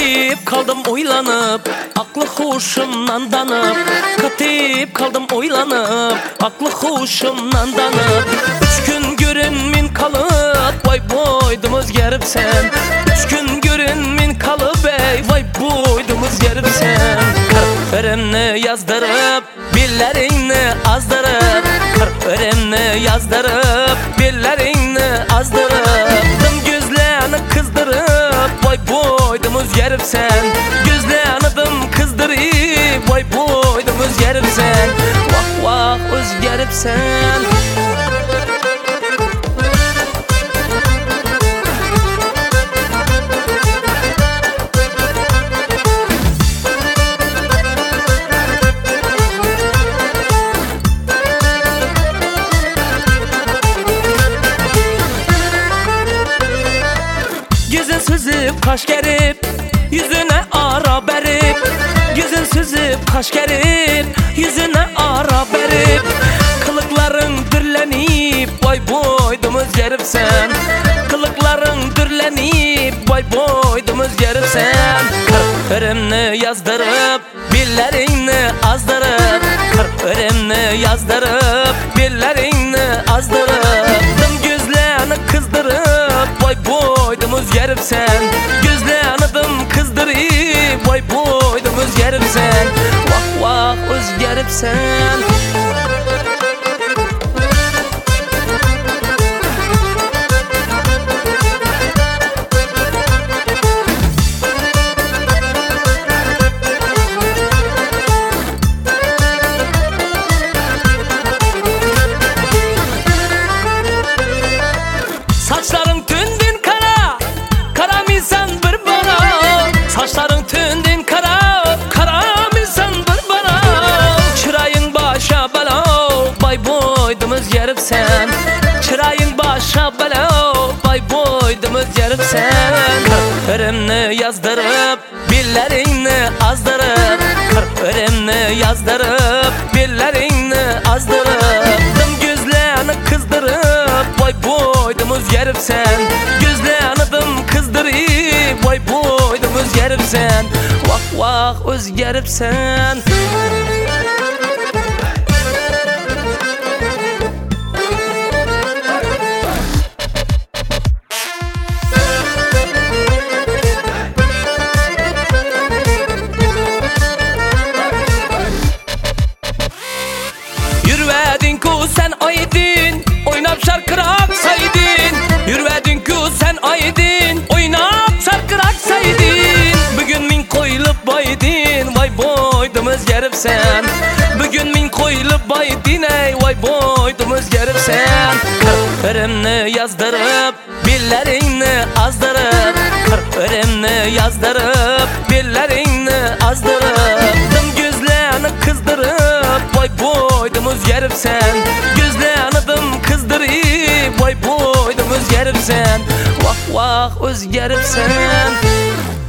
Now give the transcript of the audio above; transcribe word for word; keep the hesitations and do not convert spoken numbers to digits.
Katip kaldım oylanıp, aklı huşumdan danıp. Katip kaldım oylanıp, aklı huşumdan danıp. Üç gün görünmin kalıp, vay boydum özgerip sen. Üç gün görünmin kalıp ey, vay boydum özgerip sen. Kırk yazdırıp, billerini azdırıp. Kırk yazdırıp, billerini azdırıp. Dım gözlerini kızdırıp, vay boydum özgerip sen. Gözlerini dım kızdırıp, vay boydum özgerip sen. Vah vah özgerip sen. Yüzün süzüp kaş gerip, yüzüne ara berip. Yüzün süzüp kaş gerip, yüzüne ara berip. Kılıkların dürlenip, vay boydum özgerip sen. Kılıkların dürlenip, vay boydum özgerip sen. Kırk yazdırıp, billerini azdırıp. Kırk yazdırıp, billerini azdırıp. Dım gözlerini kızdırıp, vay boydum özgerip sen. Gözlerini dım kızdırıp, vay boydum özgerip sen. Vah vah özgerip sen. Saçların tündün kara, kara misan bir bana. Saçların tündün kara, kara misan bir bana. Çırayın başa bela, vay boydum özgerip sen. Çırayın başa bela, vay boydum özgerip sen. Kırk yazdırıp, billerini azdırıp. Kırk yazdırıp, billerini azdırıp. Dım gözlerini kızdırıp, vay boydum özgerip sen. Gözlerini dım kızdırıp, vay boydum özgerip sen. Vah vah özgerip sen. Yürvedin ku sen aydın, oynap şarkırak saydın. Yürvedin ku sen aydın, oynap şarkırak saydın. Bugün min koyulup baydın, vay boydum özgerip sen. Bugün min koyulup baydın ey, vay boydum özgerip sen. Kırk yazdırıp, billerini azdırıp. Kırk yazdırıp, billerini azdırıp. Dım gözlerini kızdırıp, vay boydum özgerip sen. Gözlerini dım kızdırıp, vay boydum özgerip sen. Vah vah özgerip sen.